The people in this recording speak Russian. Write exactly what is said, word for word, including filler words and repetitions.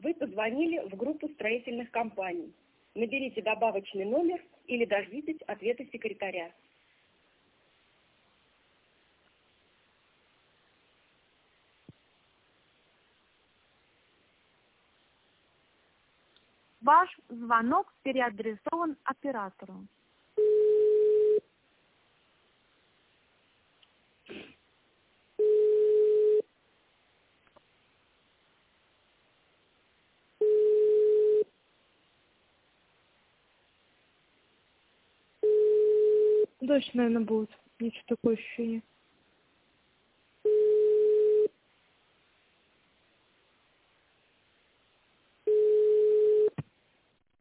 Вы позвонили в группу строительных компаний. Наберите добавочный номер или дождитесь ответа секретаря. Ваш звонок переадресован оператору. Дождь, наверное, будет. Ничего такое ощущение.